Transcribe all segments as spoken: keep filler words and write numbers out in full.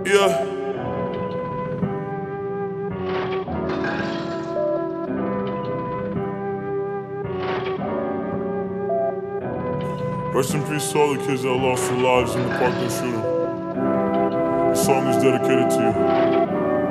Yeah. Rest in peace to all the kids that lost their lives in the Parkland shooting. This song is dedicated to you.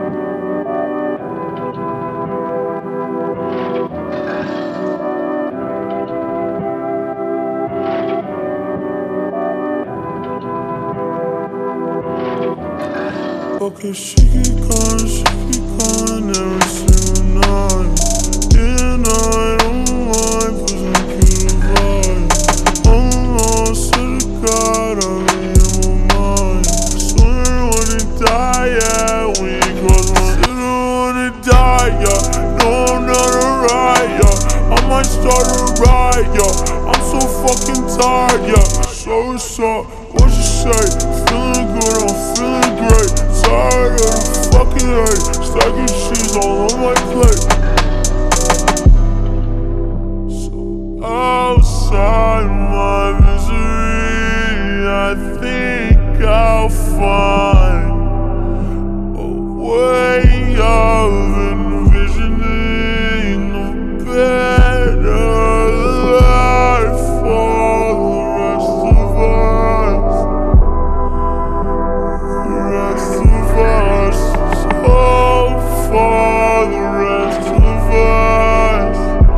Okay, she keep calling, she keep calling every single night. And I don't mind pushing through the vibe. I'm lost to the God, I'm in my mind. I swear I wanna die, yeah, when you cross my I don't wanna die, yeah. No, I'm not alright, yeah. I might start a riot, yeah. I'm so fucking tired, yeah. So what's up, what you say? Feeling good, I'm feeling great. Tired of the fucking hate, stacking cheese all on my plate. So outside my misery, I think I'll find a way of envisioning a better life for the rest of us. The rest of us, so for the rest of us,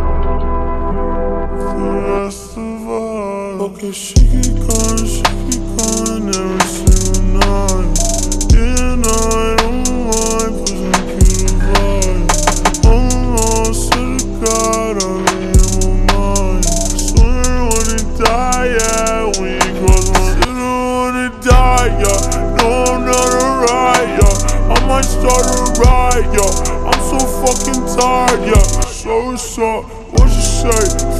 the rest of us. Okay, she keep calling, she keep calling every single night. And I don't mind pushing through the vibe. I'm lost to the God, I'm in my mind. I swear I wanna die, yeah, when you cross my I don't wanna die, yeah. No, I'm not alright, yeah. I might start a riot, yeah. I'm so fucking tired, yeah. So what's up, what you say?